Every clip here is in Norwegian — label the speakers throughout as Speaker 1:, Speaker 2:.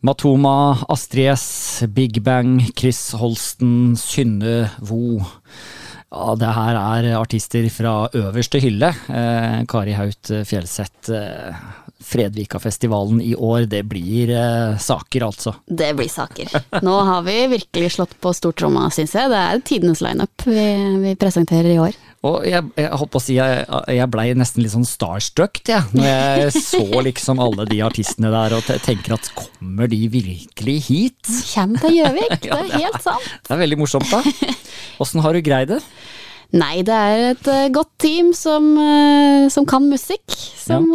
Speaker 1: Matoma, Astrid S, Big Bang, Chris Holsten, Synne Vo. Ja, det her artister fra øverste hylle. Kari Haut Fjellseth, Fredvika-festivalen i år, det blir saker altså.
Speaker 2: Det blir saker. Nå har vi virkelig slått på stortromma, synes jeg. Det tidenes lineup vi presenterer i år.
Speaker 1: Og jeg holdt på å si, jeg ble nesten litt sånn starstruck, når jeg så liksom alle de artistene der, og tenker at kommer de virkelig hit?
Speaker 2: Kjem til Gjøvik, det helt sant.
Speaker 1: Det veldig morsomt da. Hvordan har du greid det?
Speaker 2: Nei, det et godt team som kan musikk, som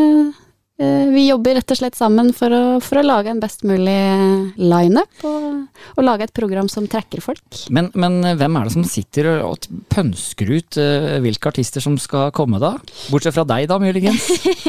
Speaker 2: vi jobber rett og slett sammen for å lage en best mulig line-up og lage et program som trekker folk.
Speaker 1: Men hvem det som sitter og pønsker ut hvilke artister som skal komme da? Bortsett fra deg da, muligens?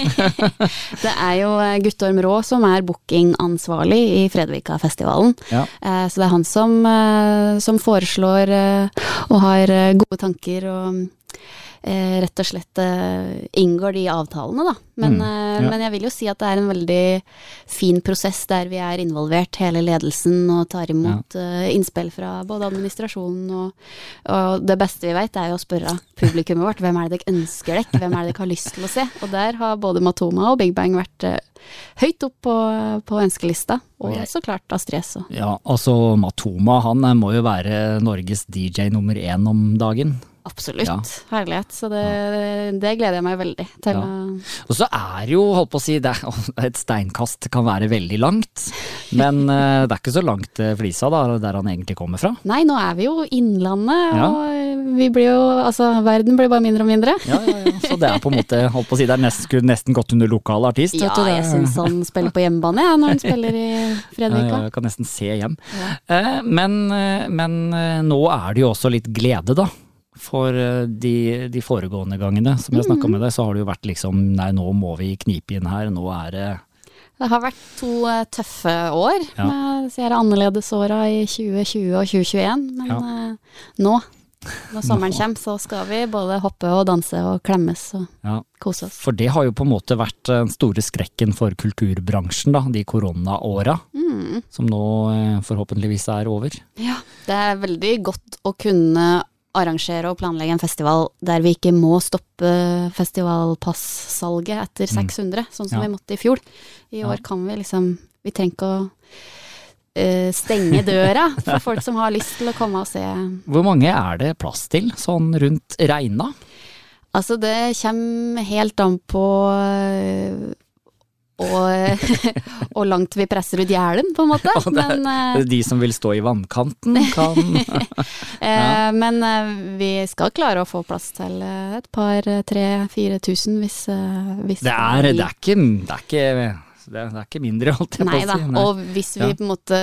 Speaker 2: Det jo Guttorm Rå som bookingansvarlig i Fredvika-festivalen.
Speaker 1: Ja.
Speaker 2: Så det han som foreslår og har gode tanker og rett og slett inngår de avtalene da. Men jeg vil jo si at det en veldig fin prosess der vi involvert hele ledelsen og tar imot innspill fra både administrasjonen og det beste vi vet jo å spørre publikummet vårt, hvem det dere ønsker dere, hvem det dere har lyst til å se, og der har både Matoma og Big Bang vært høyt opp på ønskelista, og så klart Astrid S.
Speaker 1: Ja, altså Matoma, han må jo være Norges DJ nummer 1 om dagen.
Speaker 2: Absolutt, herlighet, så det gleder jeg meg veldig til.
Speaker 1: Og så jo, holdt på å si, et steinkast kan være veldig langt, men det ikke så langt Flisa da, der han egentlig kommer fra.
Speaker 2: Nei, nå vi jo innlandet, og vi blir jo, altså verden blir bare mindre og mindre.
Speaker 1: Ja, så det på en måte, holdt på å si, det nesten gått under lokal artist.
Speaker 2: Ja, jeg synes han spiller på hjemmebane, når han spiller i Fredvika.
Speaker 1: Jeg kan nesten se hjem. Men nå det jo også litt glede da. For de foregående gangene som jeg snakket med deg, så har det jo vært liksom, nei, nå må vi knipe inn her, nå det...
Speaker 2: Det har vært 2 tøffe år, med annerledes årene i 2020 og 2021, men nå, når sommeren kommer, så skal vi både hoppe og danse og klemmes og kose oss.
Speaker 1: For det har jo på en måte vært den store skrekken for kulturbransjen da, de koronaåra, som nå forhåpentligvis over.
Speaker 2: Ja, det veldig godt å kunne arrangere og planlegge en festival der vi ikke må stoppe festivalpasssalget etter 600, sånn som vi måtte i fjor. I år kan vi vi trenger ikke å stenge døra for folk som har lyst til å komme og se.
Speaker 1: Hvor mange det plass til, sånn rundt regna?
Speaker 2: Altså det kommer helt an på og langt vi presser ut hjernen på en måte.
Speaker 1: Men, de som vil stå i vannkanten kan...
Speaker 2: Men vi skal klare å få plass til et par 3-4 tusen hvis
Speaker 1: det ikke mindre alt jeg på å si.
Speaker 2: Nei, og hvis vi på en måte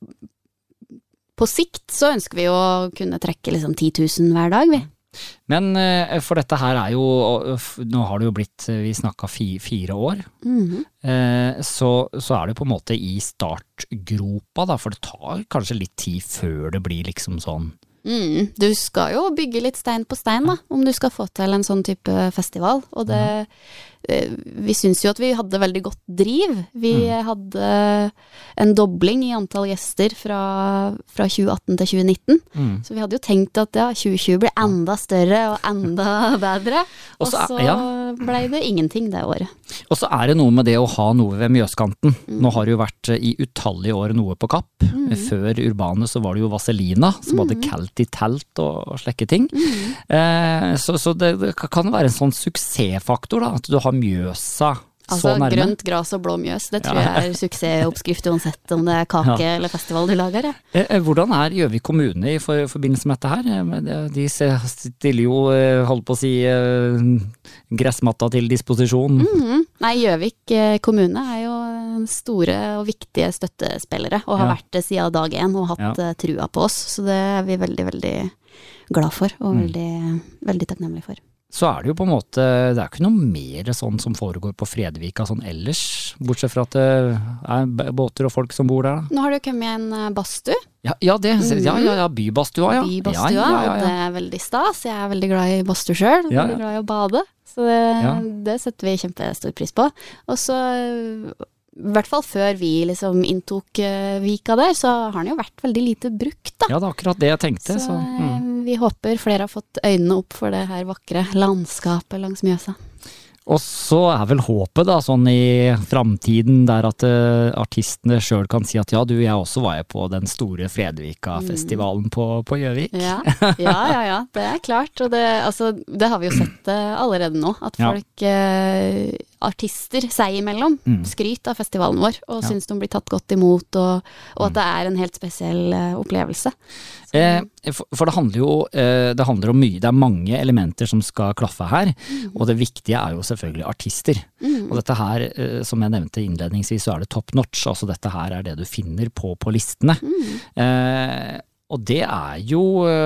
Speaker 2: på sikt så ønsker vi å kunne trekke 10 000 hver dag vi.
Speaker 1: Men for dette her jo, nå har det jo blitt, vi snakket 4 år, så det på en måte i startgropa da, for det tar kanskje litt tid før det blir liksom sånn.
Speaker 2: Du skal jo bygge litt stein på stein da, om du skal få til en sånn type festival, og vi synes jo at vi hadde veldig godt driv. Vi hadde en dobling i antall gjester fra 2018 til 2019, så vi hadde jo tenkt at 2020 blir enda større og enda bedre, og så ble det ingenting det året. Og
Speaker 1: så det noe med det å ha noe ved Mjøskanten. Nå har det jo vært i utallige år noe på Kapp. Før Urbane så var det jo Vaselina, som hadde kalt i telt og slekke ting. Så det kan være en sånn suksessfaktor da, at du har Mjøsa så nærme.
Speaker 2: Grønt gras og blå mjøs, det tror jeg suksessoppskrift uansett om det kake eller festival du lager.
Speaker 1: Hvordan Gjøvik kommune i forbindelse med dette her? De stiller jo, holdt på å si, gressmatta til disposisjon. Nei,
Speaker 2: Gjøvik kommune jo store og viktige støttespillere, og har vært det siden dag 1 og hatt trua på oss, så det vi veldig, veldig glad for, og veldig, veldig takknemlig for.
Speaker 1: Så det jo på en måte, det ikke noe mer sånn som foregår på Fredvika sånn ellers, bortsett fra at det båter og folk som bor der da.
Speaker 2: Nå har det jo kommet en badstue.
Speaker 1: Ja, bybastua, ja.
Speaker 2: Bybastua, og det veldig stas. Jeg veldig glad i badstue selv, veldig glad i å bade, så det setter vi kjempestor pris på. Og så hvert fall før vi liksom inntok Vika der, så har den jo vært veldig lite brukt da.
Speaker 1: Ja, det er akkurat det jeg tenkte.
Speaker 2: Så vi håper flere har fått øynene opp for det her vakre landskapet langs Mjøsa.
Speaker 1: Og så vel håpet da, sånn i fremtiden der at artistene selv kan si at ja, du, jeg også var på den store Fredvika-festivalen på Gjøvik.
Speaker 2: Ja, det er klart, og det har vi jo sett allerede nå, at folk, artister seg imellom, skryt av festivalen vår, og synes de blir tatt godt imot, og at det er en helt spesiell opplevelse.
Speaker 1: For det handler jo det handler om mye, det er mange elementer som skal klaffe her, og det viktige er jo selvfølgelig artister. Og dette her, som jeg nevnte innledningsvis, så er det top notch, altså dette her er det du finner på listene. Og det er jo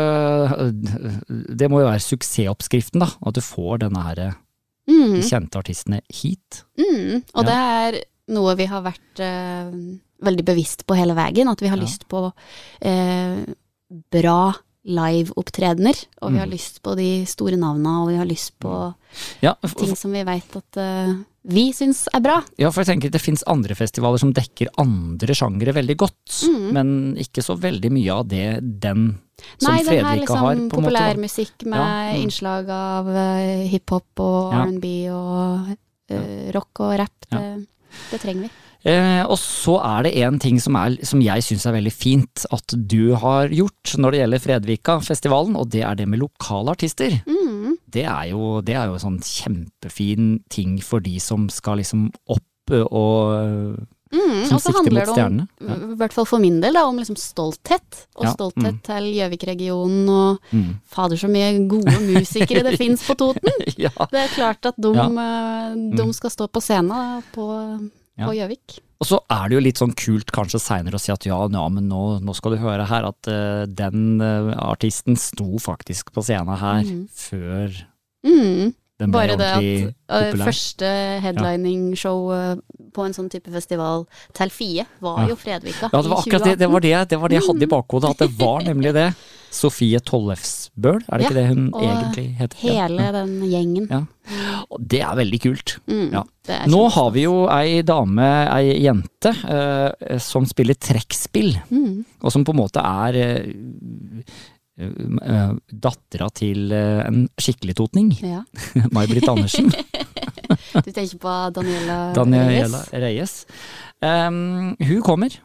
Speaker 1: det må jo være suksessoppskriften da, at du får denne her de kjente artistene hit.
Speaker 2: Og det er noe vi har vært veldig bevisst på hele veien, at vi har lyst på bra live-opptredener, og vi har lyst på de store navnene, og vi har lyst på ting som vi vet at vi synes er bra. Ja,
Speaker 1: for jeg tenker det finnes andre festivaler som dekker andre sjangere veldig godt, men ikke så veldig mye av det den som Fredvika har. Nei, den her liksom
Speaker 2: populærmusikk med innslag av hiphop og R&B og rock og rap, det trenger vi.
Speaker 1: Og så er det en ting som jeg synes er veldig fint at du har gjort når det gjelder Fredvika-festivalen, og det er det med lokale artister. Det er jo sånn kjempefin ting for de som skal liksom opp og som sikter mot stjernene.
Speaker 2: I hvert fall for min del da, om liksom stolthet, og stolthet til Gjøvik-regionen, og fader så mye gode musikere det finnes på Toten. Det er klart at de skal stå på scenen på Gjøvik.
Speaker 1: Og så er det jo litt sånn kult kanskje senere å si at men nå skal du høre her at den artisten sto faktisk på scenen her før den ble
Speaker 2: bare
Speaker 1: ordentlig populær.
Speaker 2: Det første headlining-show på en sånn type festival til FIE var jo Fredvika.
Speaker 1: Ja, det var akkurat det var det jeg hadde i bakhodet, at det var nemlig det. Sofie Tollefsbøl, er det ikke det hun egentlig heter?
Speaker 2: Hele den gjengen.
Speaker 1: Ja. Og det er veldig kult. Nå har vi jo ei jente som spiller trekkspill, og som på en måte er dattera til en skikkelig totning. May-Britt Andersen.
Speaker 2: Du tenker på Daniela Reyes?
Speaker 1: Hun kommer.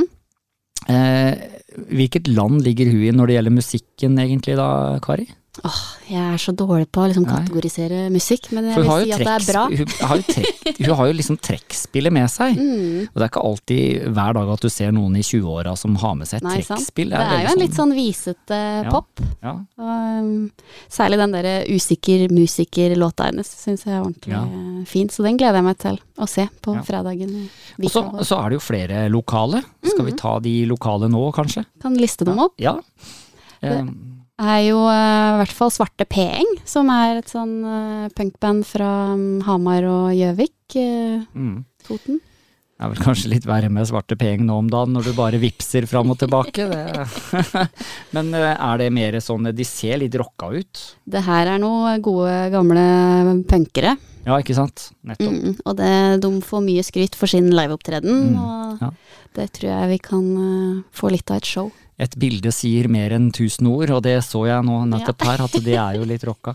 Speaker 1: Hvilket land ligger hun i når det gjelder musikken egentlig da, Kari?
Speaker 2: Jeg er så dårlig på å liksom kategorisere musikk, men jeg vil si at det er bra. Hun har jo liksom trekkspillet med seg, og det er ikke alltid hver dag at du ser noen i 20-åra som har med seg trekkspill. Det er jo en litt sånn visete pop. Særlig den der usikker musiker-låta hennes synes jeg er ordentlig fin, så den gleder jeg meg til å se på fredagen.
Speaker 1: Og så er det jo flere lokale. Skal vi ta de lokale nå, kanskje?
Speaker 2: Kan liste dem opp?
Speaker 1: Ja.
Speaker 2: Er jo i hvert fall Svarte Peeng, som er et sånn punkband fra Hamar og Gjøvik, Toten.
Speaker 1: Det er vel kanskje litt verre med Svarte Peeng nå om dagen, når du bare vipser fram og tilbake. Men er det mer sånn, de ser litt rocka ut? Det
Speaker 2: her er noen gode gamle punkere.
Speaker 1: Ja, ikke sant? Nettopp.
Speaker 2: Og de får mye skryt for sin liveopptreden, og det tror jeg vi kan få litt av et show.
Speaker 1: Et bilde sier mer enn 1000 ord, og det så jeg nå nettopp her, at det er jo litt rocka.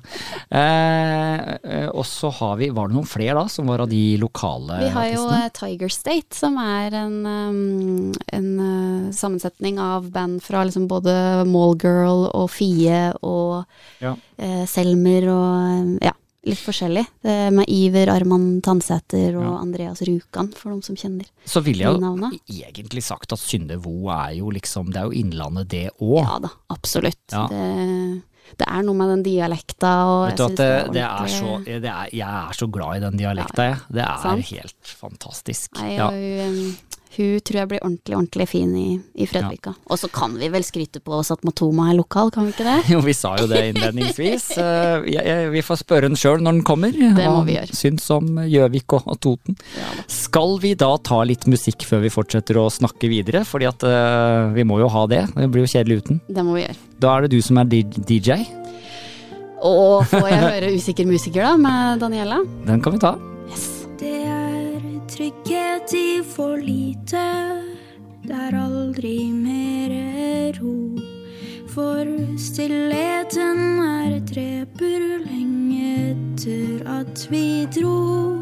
Speaker 1: Og så var det noen flere da, som var av de lokale artistene? Vi har
Speaker 2: jo Tiger State, som er en sammensetning av band fra liksom både Mallgirl og FIE og Selmer og litt forskjellig, med Iver, Arman Tandsæter og Andreas Rukan, for de som kjenner.
Speaker 1: Så vil jeg jo egentlig sagt at Syndevo er jo liksom, det er jo innlandet det også.
Speaker 2: Ja da, absolutt. Ja. Det er noe med den dialekta, og jeg synes
Speaker 1: jeg er så glad i den dialekta, jeg. Det er helt fantastisk.
Speaker 2: Hun tror jeg blir ordentlig fin i Fredvika. Og så kan vi vel skryte på oss at Matoma er lokal, kan vi ikke det?
Speaker 1: Jo, vi sa jo det innledningsvis. Vi får spørre den selv når den kommer.
Speaker 2: Det må vi gjøre.
Speaker 1: Syns om Gjøvik og Toten. Skal vi da ta litt musikk før vi fortsetter å snakke videre? Fordi at vi må jo ha det. Det blir jo kjedelig uten.
Speaker 2: Det må vi gjøre.
Speaker 1: Da er det du som er DJ.
Speaker 2: Og får jeg høre Usikker musiker da, med Daniela?
Speaker 1: Den kan vi ta.
Speaker 2: Yes.
Speaker 3: Det er trygghet I for lite, det aldri mer ro. For stillheten et reper lenge etter at vi dro.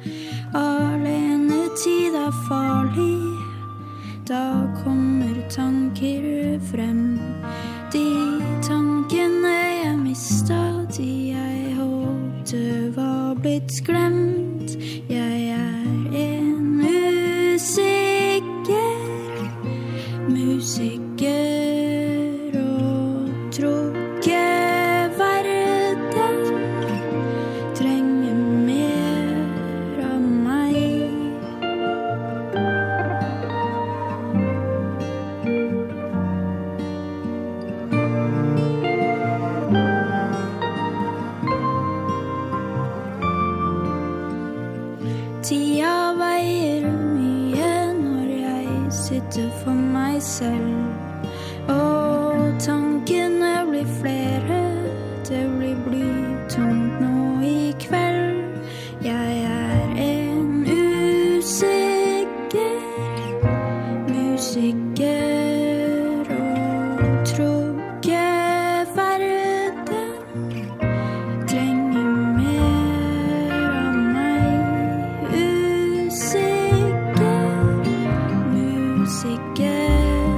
Speaker 3: Alenetid farlig, da kommer tanker frem. De tankene jeg mistet, de jeg håpte var blitt glemt. Jeg en usikker musiker og tror ikke verden trenger mer av meg. Tida veier mye når jeg sitter for meg selv. Og tankene blir flere, det blir blytungt nå I kveld. Jeg en usikker musiker og tror ikke verden trenger mer av meg. Usikker musiker.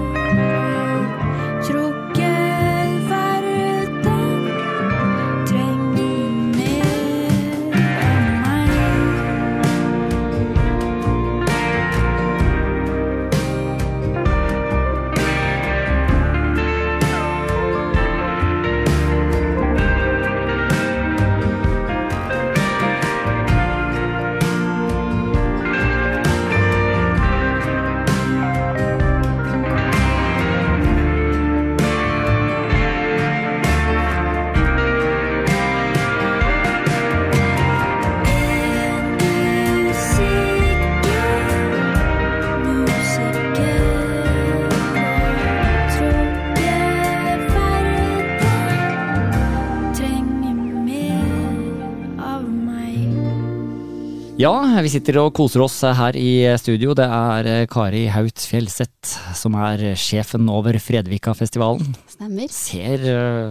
Speaker 1: Ja, vi sitter og koser oss her I studio. Det Kari Haut Fjellseth som sjefen over Fredvika-festivalen.
Speaker 2: Stemmer.
Speaker 1: Ser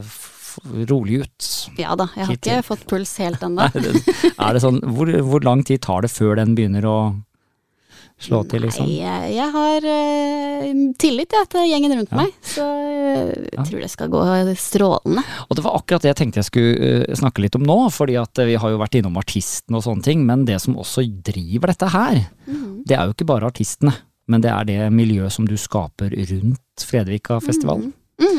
Speaker 1: rolig ut.
Speaker 2: Ja da, jeg har ikke fått puls helt enda.
Speaker 1: Det sånn, hvor lang tid tar det før den begynner å slå til, liksom?
Speaker 2: Nei, jeg har tillit til gjengen rundt meg, så jeg tror det skal gå strålende.
Speaker 1: Og det var akkurat det jeg tenkte jeg skulle snakke litt om nå, fordi at vi har jo vært innom artisten og sånne ting, men det som også driver dette her, det jo ikke bare artistene, men det det miljøet som du skaper rundt Fredvika-festivalen.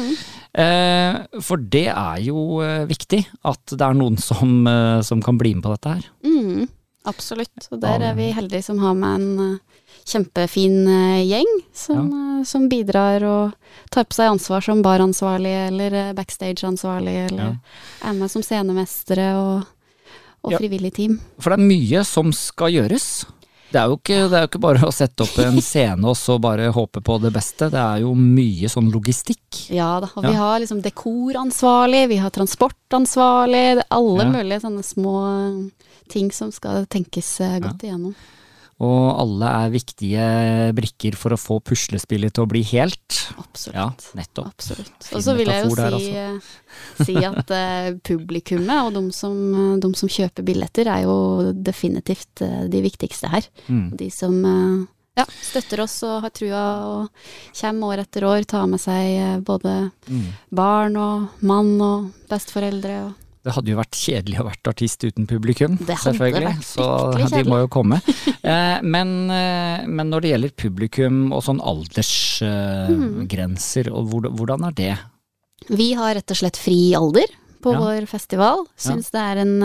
Speaker 1: For det jo viktig at det noen som kan bli med på dette her.
Speaker 2: Absolutt, og der vi heldige som har med en kjempefin gjeng som bidrar og tar på seg ansvar som baransvarlig eller backstage-ansvarlig eller med som scenemestere og frivillig team.
Speaker 1: For det mye som skal gjøres. Det jo ikke bare å sette opp en scene og så bare håpe på det beste. Det jo mye sånn logistikk.
Speaker 2: Ja da, og vi har liksom dekoransvarlig, vi har transportansvarlig, det alle mulige sånne små ting som skal tenkes godt igjennom.
Speaker 1: Og alle viktige brikker for å få puslespillet til å bli helt.
Speaker 2: Absolutt.
Speaker 1: Ja, nettopp.
Speaker 2: Absolutt. Og så vil jeg jo si at publikummet og de som kjøper billetter jo definitivt de viktigste her. De som støtter oss og har trua og kommer år etter år, tar med seg både barn og mann og besteforeldre og
Speaker 1: det hadde jo vært kjedelig å vært artist uten publikum, selvfølgelig, så
Speaker 2: de
Speaker 1: må jo komme. Men når det gjelder publikum og sånn aldersgrenser, hvordan det?
Speaker 2: Vi har rett og slett fri alder på vår festival. Synes det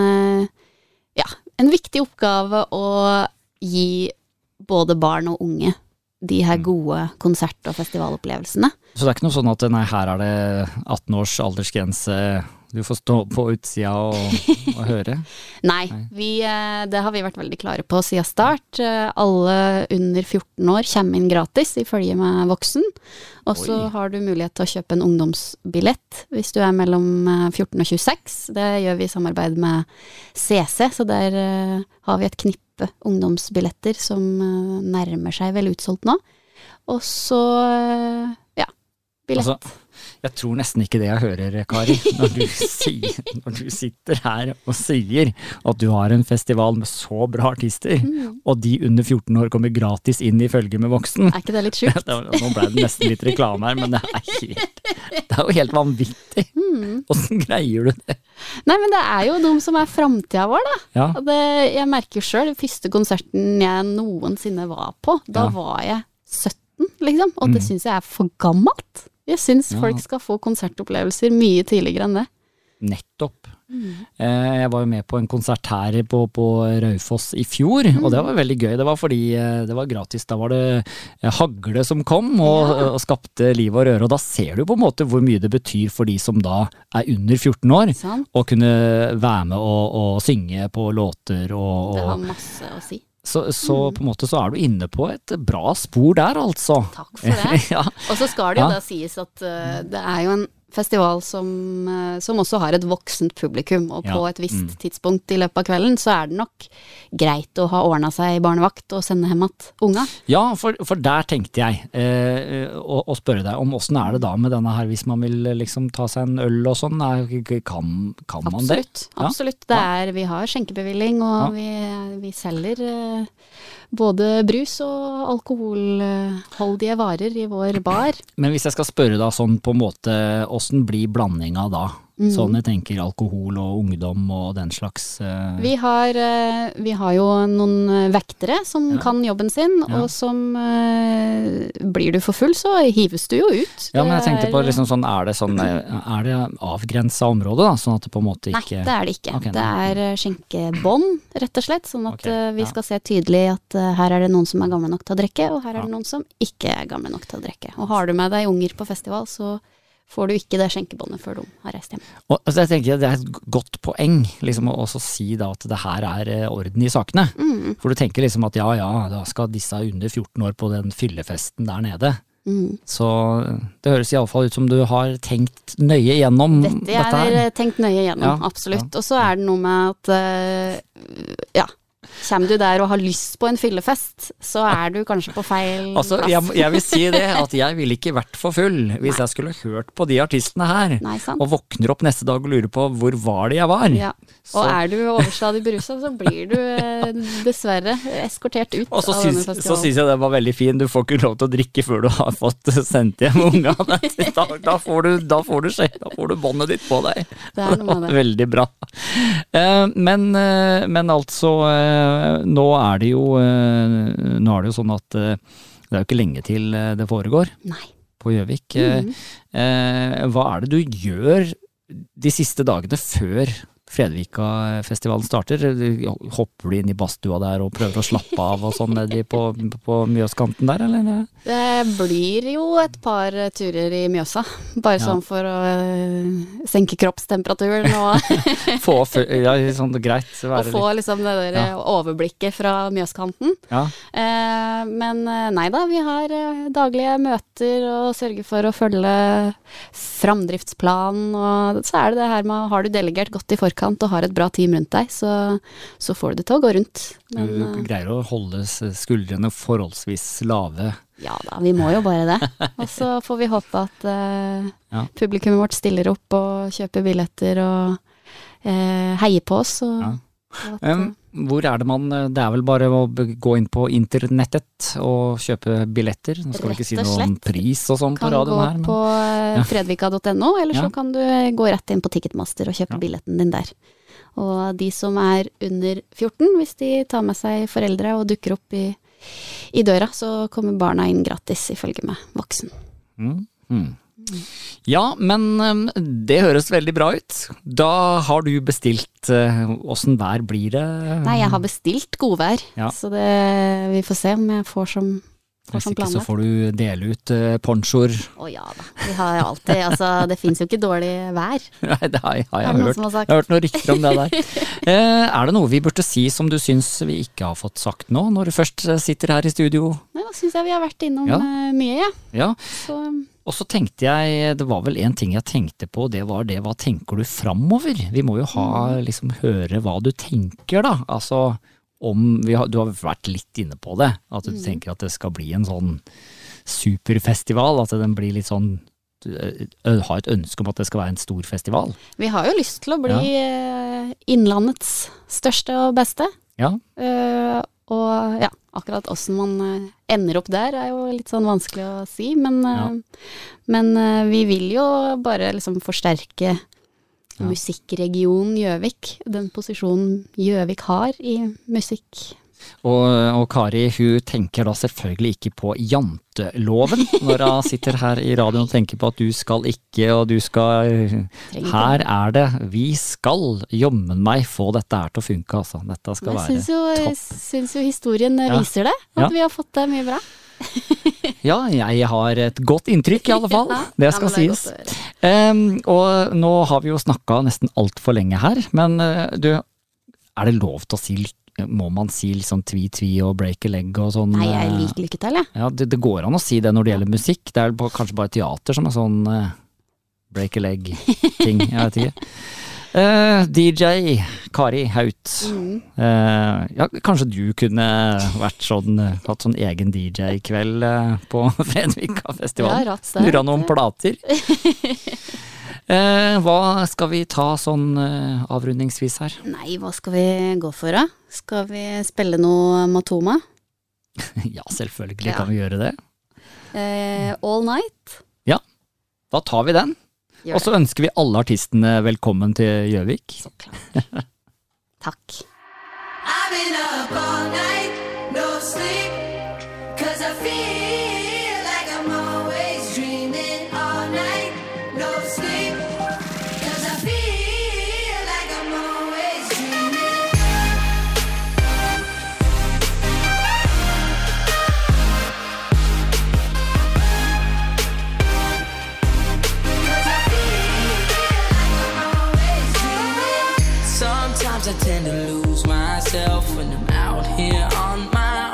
Speaker 2: en viktig oppgave å gi både barn og unge de her gode konsert- og festivalopplevelsene.
Speaker 1: Så det ikke noe sånn at nei, her det 18 års aldersgrense Du får stå på utsida og høre.
Speaker 2: Nei, det har vi vært veldig klare på siden start. Alle under 14 år kommer inn gratis i følge med voksen. Og så har du mulighet til å kjøpe en ungdomsbillett hvis du er mellom 14 og 26. Det gjør vi i samarbeid med CC, så der har vi et knippe ungdomsbilletter som nærmer seg vel utsolgt nå. Og så, billett.
Speaker 1: Altså, jeg tror nesten ikke det jeg hører, Kari, når du sitter her og sier at du har en festival med så bra artister, og de under 14 år kommer gratis inn i følge med voksen.
Speaker 2: Er ikke det litt sjukt?
Speaker 1: Nå ble det nesten litt reklame her, men det er jo helt vanvittig. Hvordan greier du det?
Speaker 2: Nei, men det er jo de som er fremtiden vår, da.
Speaker 1: Ja.
Speaker 2: Jeg merker jo selv, den første konserten jeg noensinne var på, da var jeg 17, liksom, og det synes jeg er for gammelt. Jeg synes folk skal få konsertopplevelser mye tidligere enn det.
Speaker 1: Nettopp. Jeg var jo med på en konsert her på Raufoss i fjor, og det var veldig gøy. Det var fordi det var gratis. Da var det hagle som kom og skapte liv og røre, og da ser du på en måte hvor mye det betyr for de som da er under 14 år, å kunne være med og synge på låter. Det
Speaker 2: har masse å si.
Speaker 1: Så på en måte så er du inne på et bra spor der, altså.
Speaker 2: Takk for det. Og så skal det jo da sies at det er jo en festival som også har et voksent publikum, og på et visst tidspunkt i løpet av kvelden, så er det nok greit å ha ordnet seg i barnevakt og sende hjem at unga. Ja,
Speaker 1: for der tenkte jeg å spørre deg om hvordan er det da med denne her, hvis man vil liksom ta seg en øl og sånn, kan man det?
Speaker 2: Absolutt. Vi har skjenkebevilling, og vi selger både brus og alkoholholdige varer i vår bar.
Speaker 1: Men hvis jeg skal spørre da sånn på en måte, hvordan blir blandinga da? Sånn jeg tenker alkohol og ungdom og den slags
Speaker 2: Vi har jo noen vektere som kan jobben sin, og som blir du for full, så hives du jo ut.
Speaker 1: Ja, men jeg tenkte på liksom sånn, er det avgrenset område da, sånn at det på en måte ikke...
Speaker 2: Nei, det er det ikke. Okay, det er skjenkebånd, rett og slett, sånn at vi skal se tydelig at her er det noen som er gamle nok til å drikke, og her er det noen som ikke er gamle nok til å drikke. Og har du med deg unger på festival, så får du ikke det skjenkebåndet før de har reist hjem.
Speaker 1: Og altså, jeg tenker det er et godt poeng liksom, å også si da at det her er orden i sakene. For du tenker liksom at da skal disse under 14 år på den fyllefesten der nede. Så det høres i alle fall ut som du har tenkt nøye igjennom dette her.
Speaker 2: Dette er tenkt nøye igjennom, absolutt. Og så er det noe med at kommer du der og har lyst på en fyllefest, så er du kanskje på feil plass.
Speaker 1: Jeg vil si det, at jeg ville ikke vært for full hvis jeg skulle hørt på de artistene her, og våkner opp neste dag og lurer på hvor var det jeg var.
Speaker 2: Ja. Og er du overstadig beruset, så blir du dessverre eskortert ut av denne festivalen.
Speaker 1: Så synes jeg det var veldig fin, du får ikke lov til å drikke før du har fått sendt hjem unga. Da får du båndet ditt på deg.
Speaker 2: Det er noe med det.
Speaker 1: Veldig bra. Men altså... Nå er det jo sånn at det er jo ikke lenge til det foregår.
Speaker 2: Nei.
Speaker 1: På Gjøvik. Hva er det du gjør de siste dagene før Fredvika-festivalen starter? Hopper du inn i badstua der og prøver å slappe av og sånn nede på Mjøskanten der, eller? Det
Speaker 2: blir jo et par turer i Mjøsa, bare sånn for å senke kroppstemperaturen og
Speaker 1: sånn greit.
Speaker 2: Og få liksom det der overblikket fra Mjøskanten. Ja. Men nei da, vi har daglige møter og sørger for å følge framdriftsplanen, og så er det her med, har du delegert godt i forkant og har et bra team rundt deg, så får du det til å gå rundt.
Speaker 1: Men, du greier å holde skuldrene forholdsvis lave.
Speaker 2: Ja da, vi må jo bare det. Og så får vi håpe at publikummet vårt stiller opp og kjøper billetter og heier på oss.
Speaker 1: Hvor er det er vel bare å gå inn på internettet og kjøpe billetter? Nå skal vi ikke si noe om pris og sånn på radioen her.
Speaker 2: Kan gå på fredvika.no, eller så kan du gå rett inn på Ticketmaster og kjøpe billetten din der. Og de som er under 14, hvis de tar med seg foreldre og dukker opp i døra, så kommer barna inn gratis ifølge med voksen.
Speaker 1: Ja, men det høres veldig bra ut. Da har du bestilt, hvordan vær blir det?
Speaker 2: Nei, jeg har bestilt godvær, så vi får se om jeg får som får som
Speaker 1: Hvis ikke så
Speaker 2: planlagt.
Speaker 1: får du dele ut ponchoer.
Speaker 2: Å ja da, vi har jo alltid, altså det finnes jo ikke dårlig vær.
Speaker 1: Nei, det har
Speaker 2: Er
Speaker 1: jeg
Speaker 2: det noen
Speaker 1: hørt.
Speaker 2: som har sagt?
Speaker 1: Jeg har hørt noen rykter om det der. Er det noe vi burde si som du syns vi ikke har fått sagt nå, når du først sitter her i studio?
Speaker 2: Nei, da synes jeg vi har vært innom
Speaker 1: Ja.
Speaker 2: mye, ja.
Speaker 1: Ja,
Speaker 2: Så
Speaker 1: og så tenkte jeg, det var vel en ting jeg tenkte på, det var det, hva tenker du framover? Vi må jo ha, liksom høre hva du tenker da, altså du har vært litt inne på det, at du tenker at det skal bli en sånn superfestival, at den blir litt sånn, du har et ønske om at det skal være en stor festival.
Speaker 2: vi har jo lyst til å bli innlandets største og beste.
Speaker 1: Ja,
Speaker 2: Og ja, akkurat hvordan man ender opp der er jo litt sånn vanskelig å si, men vi vil jo bare liksom forsterke musikkregionen Gjøvik, den posisjonen Gjøvik har i musikk.
Speaker 1: og Kari, hun tenker da selvfølgelig ikke på janteloven når hun sitter her i radioen og tenker på at du skal ikke, og du skal, her er det, vi skal jommen meg få dette her til å funke, altså. Dette skal
Speaker 2: Men jeg syns jo historien
Speaker 1: Ja.
Speaker 2: viser det, at
Speaker 1: Ja.
Speaker 2: vi har fått det mye bra.
Speaker 1: Ja, jeg har et godt inntrykk i alle fall,
Speaker 2: Ja.
Speaker 1: det
Speaker 2: Ja,
Speaker 1: skal
Speaker 2: men det er
Speaker 1: sies.
Speaker 2: godt å høre.
Speaker 1: Og nå har vi jo snakket nesten alt for lenge her, men du, er det lov til å si, må man si liksom tvi-tvi og break a leg og sånn?
Speaker 2: Nei, jeg liker lykke til, jeg.
Speaker 1: Ja, det går an å si det når det gjelder musikk, det er kanskje bare teater som er sånn break a leg-ting, jeg vet ikke. DJ Kari Haut. Ja, kanskje du kunne vært sånn, hatt sånn egen DJ-kveld på Fredvika-festivalen?
Speaker 2: Ja, ratt det.
Speaker 1: Snurra noen plater. Hva skal vi ta sånn avrundingsvis her?
Speaker 2: Nei, hva skal vi gå for da? Skal vi spille noe Matoma?
Speaker 1: Ja, selvfølgelig
Speaker 2: Ja.
Speaker 1: kan vi gjøre det.
Speaker 2: All Night?
Speaker 1: Ja, da tar vi den.
Speaker 2: Gjør
Speaker 1: Og så ønsker vi alle artistene velkommen til Gjøvik.
Speaker 2: Så klart. Takk.
Speaker 3: I've been up all night, no sleep, 'cause I feel like I'm always dreaming all night, no sleep, 'cause I feel like I'm always dreaming.
Speaker 4: Sometimes I tend to lose myself when I'm out here on my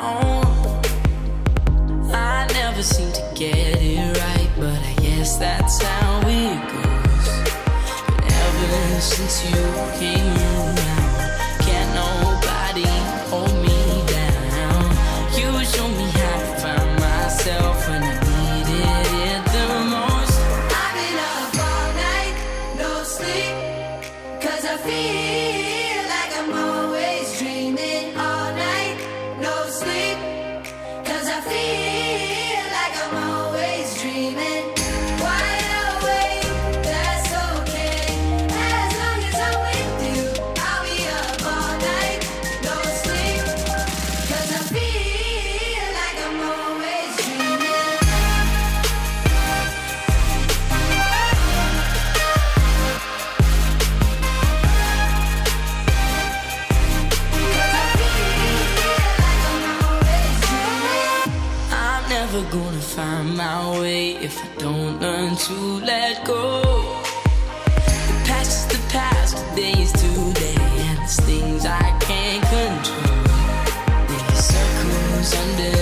Speaker 4: own. I never seem to get it right, but I guess that's how it goes. But ever since you came around, can't nobody hold me down. You show me how to find myself when I needed it the most.
Speaker 3: I've been up all night, no sleep, 'cause I feel like I'm always dreaming all night, no sleep, 'cause I feel like I'm always dreaming. Wide awake, that's okay, as long as I'm with you, I'll be up all night, no sleep, 'cause I feel like I'm always dreaming.
Speaker 4: I'm never gonna find my way if I don't learn to let go. The past is the past, today is today, and there's things I can't control. These circles under